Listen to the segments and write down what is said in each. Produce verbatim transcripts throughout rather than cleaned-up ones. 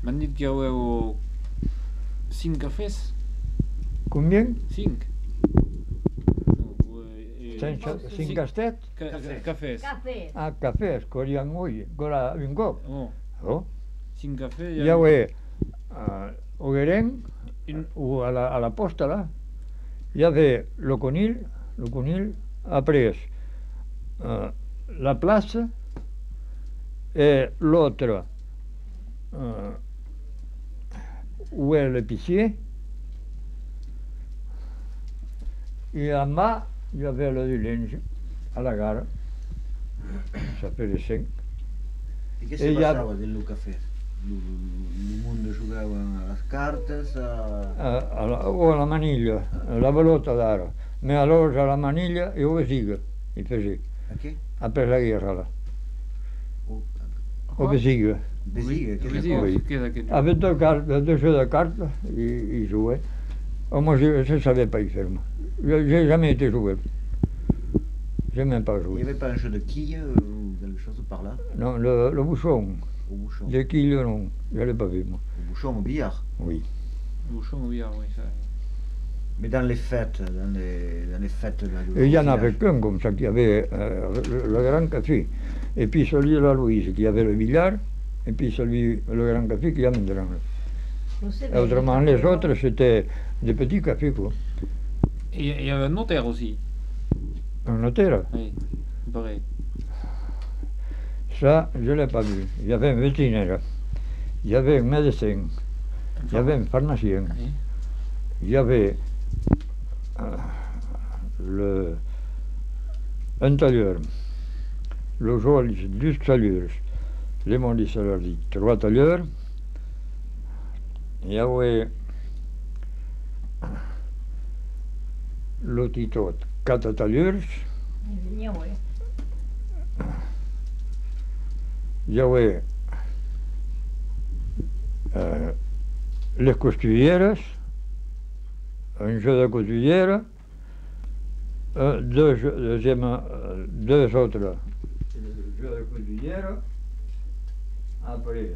m'han dit qu'il y avait cinq cafés. Combien? Cinq. Cinq, cinq castet? Cafés. Café. Ah, cafés, corrian ui, gora un cop. Oh. Oh. Cinq cafés. Hi havia uh, Ogueren, uh, a la, a la posta là, hi havia el conill, el conill ha pres uh, la plaça e l'altre uh, ho è l'épicier i a mà hi havia la diligència a la gara, s'apareixen. I què se passava del cafè? El mundo jugaven a les cartes, a... A, a la, o a la manilla, a la pelota d'ara. Me alors a la manilla e o besiga, i fesi. A què? A per la guerra, là. O, O besiga. Besiga, què Besiga, és què és aquest? Avec deux cartes, deux jeux de cartes, i, i jouait. Oh, moi, je ne savais pas y faire, moi. J'ai jamais été joueur. J'ai même pas Il n'y joué. avait pas un jeu de quilles ou quelque chose par là? Non, le, le bouchon. Au bouchon. Les quilles, non. Je ne l'ai pas vu, moi. Au bouchon, au billard. Oui. Bouchon au billard, oui. Ça... Mais dans les fêtes, dans les, dans les fêtes de la Et il y en avait qu'un comme ça, qui avait euh, le, le grand café. Et puis celui de la Louise, qui avait le billard. Et puis celui, le grand café, qui avait le Et autrement, les autres, c'était des petits cafés, quoi. Et il y avait un notaire aussi. Un notaire? Oui, pareil. Ça, je ne l'ai pas vu. Il y avait un vétérinaire, il y avait un médecin, il y avait un pharmacien, Oui. il y avait euh, le, un tailleur, le journaliste, deux tailleurs, les mondis, leur dit trois tailleurs, il y avait le titot, quatre tailleurs, il y avait euh, les costurieres, un jeu de costurieres, euh, deux, deuxième, euh, deux autres jeux de costurieres, après.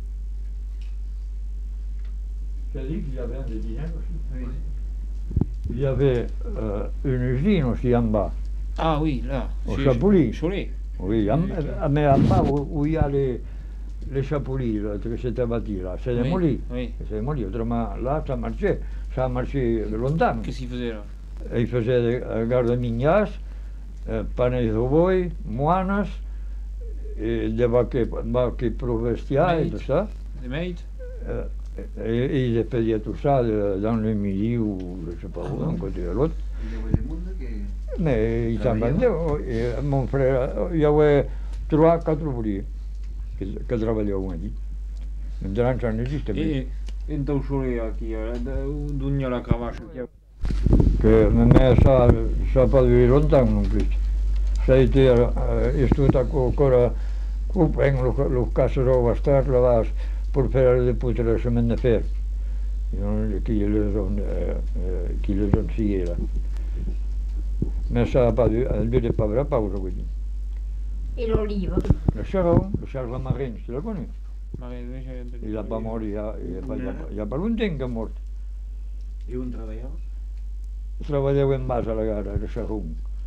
J'ai dit qu'il y avait un de dîner aussi. Oui. Il y avait euh, une usine aussi en bas. Ah oui, là. Au chez- Chapouli. Cholet. Oui, en- mais en bas où, où il y a les, les chapoulis, là, que c'était bâti là, c'est Oui, démoli. oui. C'est démoli. Autrement, là, ça marchait. Ça a marché longtemps. Qu'est-ce qu'il faisait là? Il faisait des euh, gardes-mignas, euh, panells d'ovoi, moines, et des baquets, baquets pour vestia et Maîtres. tout ça. Des maids? Euh, et, et ils expédiaient tout ça de- dans le midi ou je ne sais pas où, d'un côté de l'autre. Il y avait des mondes qui... Mais ils s'en Travaillaient. vendaient. oh, et mon frère, il y avait trois, quatre ouvriers qui, qui travaillaient au midi. Maintenant, ça n'existe plus. Et entre au Cholet, qui d'où il y a la cravache. Que, mais ça n'a pas duré longtemps non plus. Ça a été, euh, tout encore, coupé le casserole bastards là-bas pour faire des poutres de chemin de fer. Qui les ont, euh, euh, qui les ont sciés là. Mais ça n'a pas duré, elle ne durait pas vrai, pas aujourd'hui. Et l'olive. Le charbon, le charbon marin, tu l'as connu? Marie, oui, j'ai- Il n'a pas mort, il n'y a, il y a pas- il y a pas- il y a pas longtemps qu'il est mort. Et on travaillait? Il travaillait en bas à la gare, le charbon.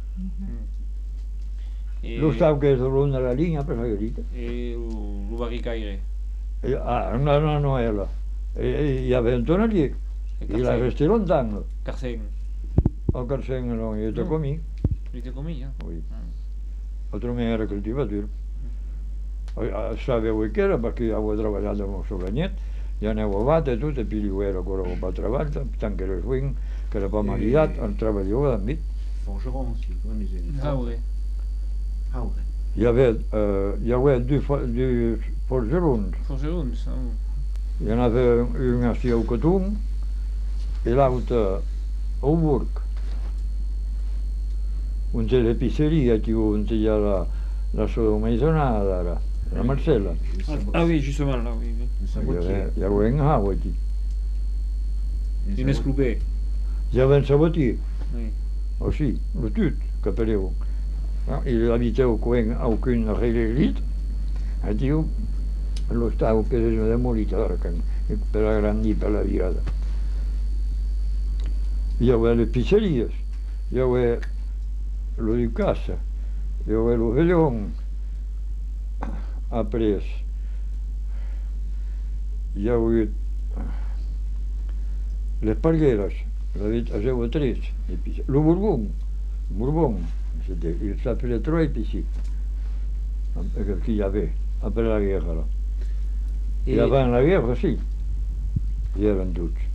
Et, Lo sap que és de l'on de la línia per la garita. et le barricaire. E, ah, no, no, no era. E, e, hi havia un tonalier. I la resté longtemps. Carceng. Al Carceng no hi était Mm. commis. Il était commis, hein? Oui. Mm. Autrament era cultivatura. Sabeu que era perquè havia treballat amb el sobranyet. Ja aneu a bata i tot, e poi era ancora un po' treballar, tant que era swing, que era pas maridat, en treballava amb mi. Forgeron aussi, comment on disait? Ah ouais. Ah ouais. Hi havia, eh, hi havia deux, fo- deux forgerons. Forgeron, ça. Hi en havia un a Siau Cotum i l'altre a Uburg. On té l'épiceria, on té ja la, la sua maisonada, ara, la Marcella. Ah, ah oui, justement, là, oui. oui. Un Hi sabotier. havia, hi havia un hau aquí. Un Une escloupée. Hi havia un sabotier, Oui. aussi, le tut, que pareu. Il habitait au coin, aucune règle, a diu, lo stavo che sono demolito per la grande per la virata. Io avevo le pizzerie, io avevo lo di casa, io avevo lo velón a pres, io avevo le pargueras, avevo tre, lo Bourbon, Bourbon, il s'appelait trois ici, qu'il y avait après la guerre là. Et avant la guerre aussi, il y avait un doute.